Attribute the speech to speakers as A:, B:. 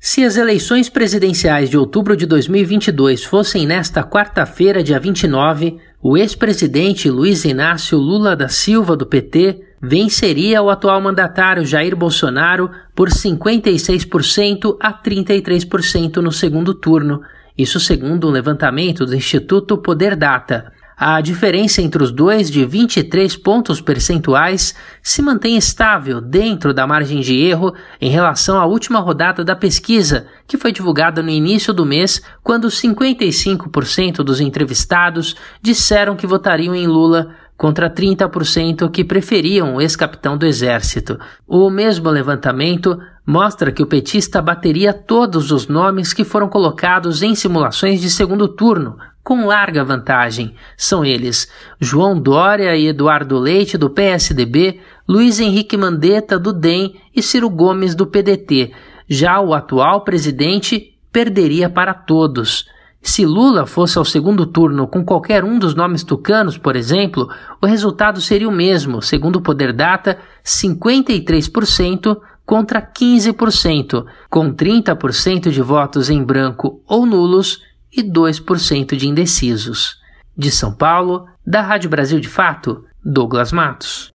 A: Se as eleições presidenciais de outubro de 2022 fossem nesta quarta-feira, dia 29, o ex-presidente Luiz Inácio Lula da Silva, do PT, venceria o atual mandatário Jair Bolsonaro por 56% a 33% no segundo turno, isso segundo um levantamento do Instituto Poder Data. A diferença entre os dois, de 23 pontos percentuais, se mantém estável dentro da margem de erro em relação à última rodada da pesquisa, que foi divulgada no início do mês, quando 55% dos entrevistados disseram que votariam em Lula, contra 30% que preferiam o ex-capitão do Exército. O mesmo levantamento mostra que o petista bateria todos os nomes que foram colocados em simulações de segundo turno, com larga vantagem. São eles João Dória e Eduardo Leite, do PSDB, Luiz Henrique Mandetta, do DEM, e Ciro Gomes, do PDT. Já o atual presidente perderia para todos. Se Lula fosse ao segundo turno com qualquer um dos nomes tucanos, por exemplo, o resultado seria o mesmo, segundo o Poder Data, 53% contra 15%, com 30% de votos em branco ou nulos e 2% de indecisos. De São Paulo, da Rádio Brasil de Fato, Douglas Matos.